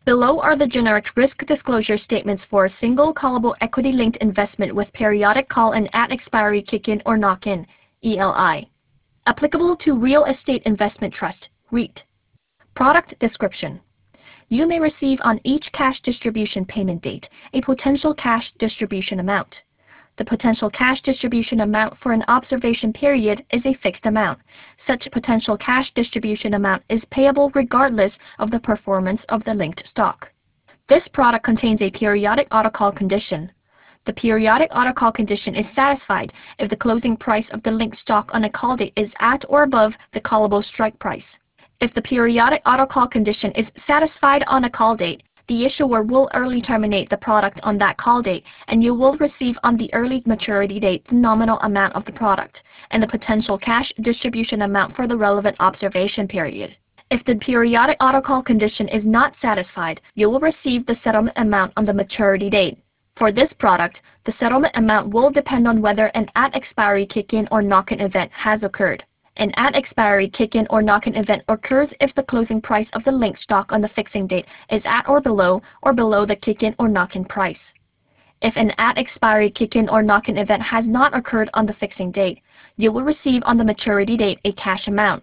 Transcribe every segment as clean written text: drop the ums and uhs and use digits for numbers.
Below are the generic risk disclosure statements for a single callable equity-linked investment with periodic call and at-expiry kick-in or knock-in, ELI. Applicable to Real Estate Investment Trust, REIT. Product description. You may receive on each cash distribution payment date a potential cash distribution amount. The potential cash distribution amount for an observation period is a fixed amount. Such potential cash distribution amount is payable regardless of the performance of the linked stock. This product contains a periodic autocall condition. The periodic autocall condition is satisfied if the closing price of the linked stock on a call date is at or above the callable strike price. If the periodic autocall condition is satisfied on a call date, the issuer will early terminate the product on that call date, and you will receive on the early maturity date the nominal amount of the product and the potential cash distribution amount for the relevant observation period. If the periodic autocall condition is not satisfied, you will receive the settlement amount on the maturity date. For this product, the settlement amount will depend on whether an at-expiry kick-in or knock-in event has occurred. An at-expiry kick-in or knock-in event occurs if the closing price of the linked stock on the fixing date is at or below the kick-in or knock-in price. If an at-expiry kick-in or knock-in event has not occurred on the fixing date, you will receive on the maturity date a cash amount.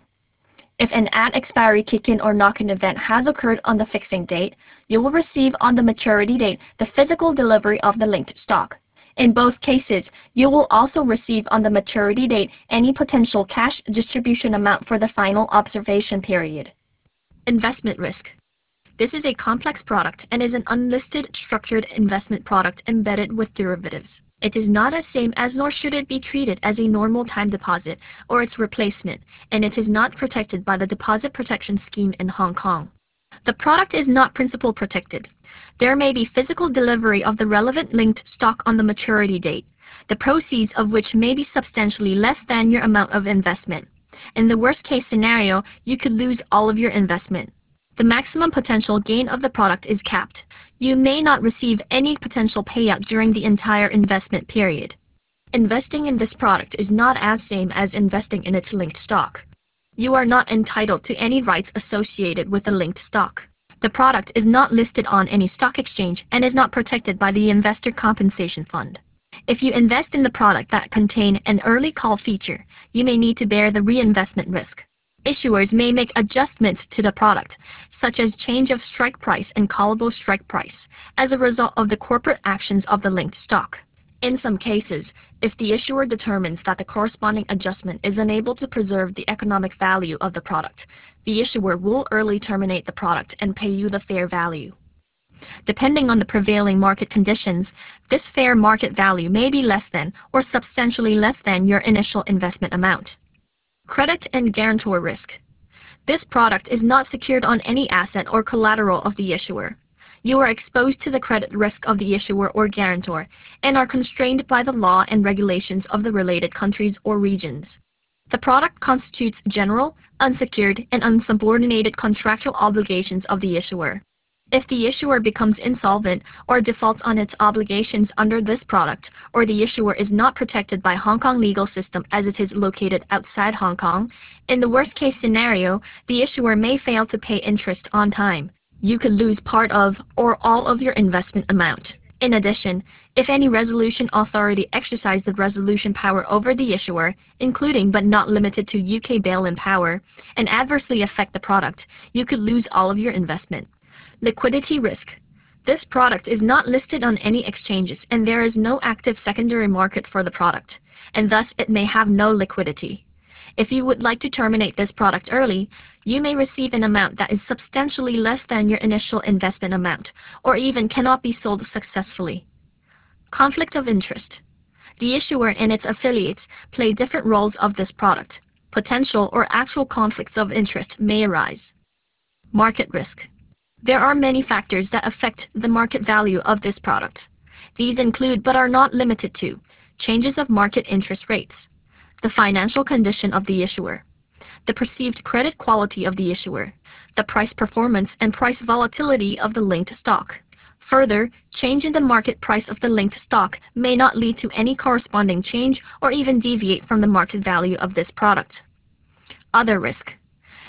If an at-expiry kick-in or knock-in event has occurred on the fixing date, you will receive on the maturity date the physical delivery of the linked stock. In both cases, you will also receive on the maturity date any potential cash distribution amount for the final observation period. Investment risk. This is a complex product and is an unlisted structured investment product embedded with derivatives. It is not the same as nor should it be treated as a normal time deposit or its replacement, and it is not protected by the Deposit Protection Scheme in Hong Kong. The product is not principal protected. There may be physical delivery of the relevant linked stock on the maturity date, the proceeds of which may be substantially less than your amount of investment. In the worst-case scenario, you could lose all of your investment. The maximum potential gain of the product is capped. You may not receive any potential payout during the entire investment period. Investing in this product is not as same as investing in its linked stock. You are not entitled to any rights associated with the linked stock. The product is not listed on any stock exchange and is not protected by the Investor Compensation Fund. If you invest in the product that contain an early call feature, you may need to bear the reinvestment risk. Issuers may make adjustments to the product, such as change of strike price and callable strike price, as a result of the corporate actions of the linked stock. In some cases, if the issuer determines that the corresponding adjustment is unable to preserve the economic value of the product, the issuer will early terminate the product and pay you the fair value. Depending on the prevailing market conditions, this fair market value may be less than or substantially less than your initial investment amount. Credit and guarantor risk. This product is not secured on any asset or collateral of the issuer. You are exposed to the credit risk of the issuer or guarantor and are constrained by the law and regulations of the related countries or regions. The product constitutes general, unsecured, and unsubordinated contractual obligations of the issuer. If the issuer becomes insolvent or defaults on its obligations under this product, or the issuer is not protected by Hong Kong legal system as it is located outside Hong Kong, in the worst-case scenario, the issuer may fail to pay interest on time. You could lose part of or all of your investment amount. In addition, if any resolution authority exercise the resolution power over the issuer, including but not limited to UK bail-in power, and adversely affect the product, you could lose all of your investment. Liquidity risk. This product is not listed on any exchanges and there is no active secondary market for the product, and thus it may have no liquidity. If you would like to terminate this product early, you may receive an amount that is substantially less than your initial investment amount, or even cannot be sold successfully. Conflict of interest. The issuer and its affiliates play different roles of this product. Potential or actual conflicts of interest may arise. Market risk. There are many factors that affect the market value of this product. These include but are not limited to changes of market interest rates, the financial condition of the issuer, the perceived credit quality of the issuer, the price performance and price volatility of the linked stock. Further, change in the market price of the linked stock may not lead to any corresponding change or even deviate from the market value of this product. Other risk.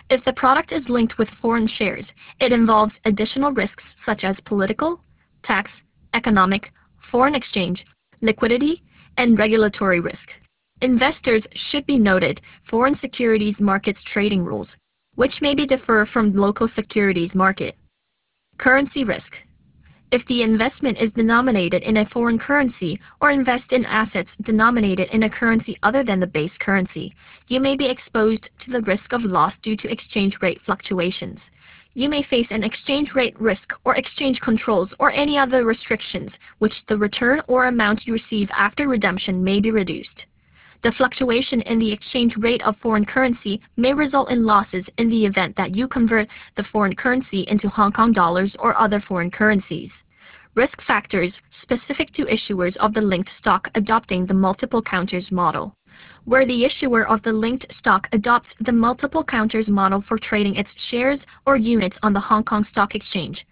If the product is linked with foreign shares, it involves additional risks such as political, tax, economic, foreign exchange, liquidity, and regulatory risk. Investors should be noted foreign securities markets trading rules, which may be differ from local securities market. Currency risk. If the investment is denominated in a foreign currency or invest in assets denominated in a currency other than the base currency, you may be exposed to the risk of loss due to exchange rate fluctuations. You may face an exchange rate risk or exchange controls or any other restrictions, which the return or amount you receive after redemption may be reduced. The fluctuation in the exchange rate of foreign currency may result in losses in the event that you convert the foreign currency into Hong Kong dollars or other foreign currencies. Risk factors specific to issuers of the linked stock adopting the multiple counters model. Where the issuer of the linked stock adopts the multiple counters model for trading its shares or units on the Hong Kong Stock Exchange,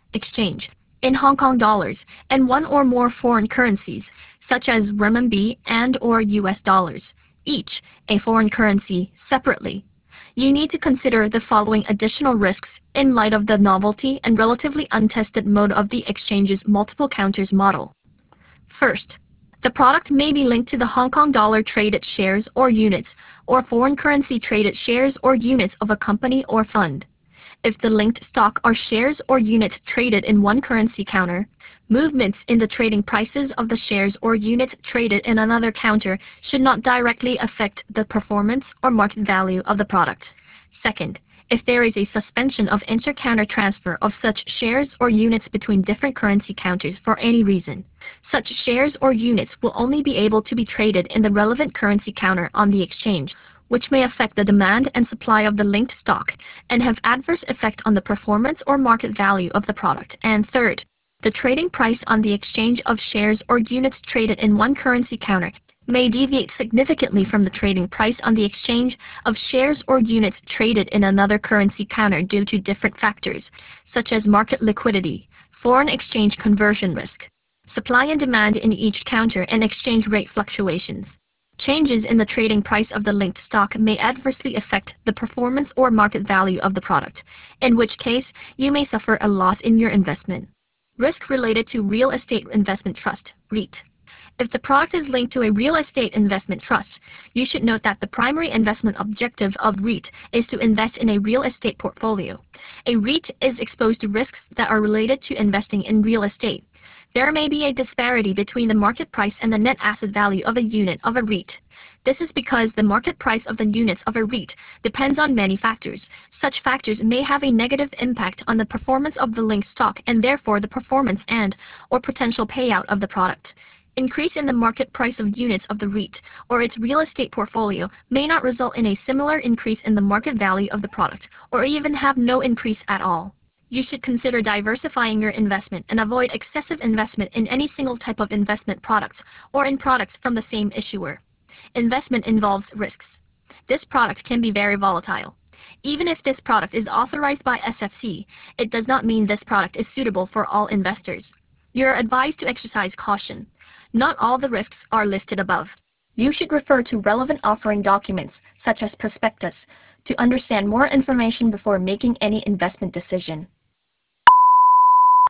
in Hong Kong dollars and one or more foreign currencies, such as renminbi and/or US dollars, each a foreign currency separately. You need to consider the following additional risks in light of the novelty and relatively untested mode of the exchange's multiple counters model. First, the product may be linked to the Hong Kong dollar traded shares or units, or foreign currency traded shares or units of a company or fund. If the linked stock are shares or units traded in one currency counter, movements in the trading prices of the shares or units traded in another counter should not directly affect the performance or market value of the product. Second, if there is a suspension of inter-counter transfer of such shares or units between different currency counters for any reason, such shares or units will only be able to be traded in the relevant currency counter on the exchange, which may affect the demand and supply of the linked stock and have adverse effect on the performance or market value of the product. And third, the trading price on the exchange of shares or units traded in one currency counter may deviate significantly from the trading price on the exchange of shares or units traded in another currency counter due to different factors, such as market liquidity, foreign exchange conversion risk, supply and demand in each counter, and exchange rate fluctuations. Changes in the trading price of the linked stock may adversely affect the performance or market value of the product, in which case you may suffer a loss in your investment. Risk related to real estate investment trust, REIT. If the product is linked to a real estate investment trust, you should note that the primary investment objective of REIT is to invest in a real estate portfolio. A REIT is exposed to risks that are related to investing in real estate. There may be a disparity between the market price and the net asset value of a unit of a REIT. This is because the market price of the units of a REIT depends on many factors. Such factors may have a negative impact on the performance of the linked stock and therefore the performance and/or potential payout of the product. Increase in the market price of units of the REIT or its real estate portfolio may not result in a similar increase in the market value of the product, or even have no increase at all. You should consider diversifying your investment and avoid excessive investment in any single type of investment products or in products from the same issuer. Investment involves risks. This product can be very volatile. Even if this product is authorized by SFC, it does not mean this product is suitable for all investors. You are advised to exercise caution. Not all the risks are listed above. You should refer to relevant offering documents, such as prospectus, to understand more information before making any investment decision.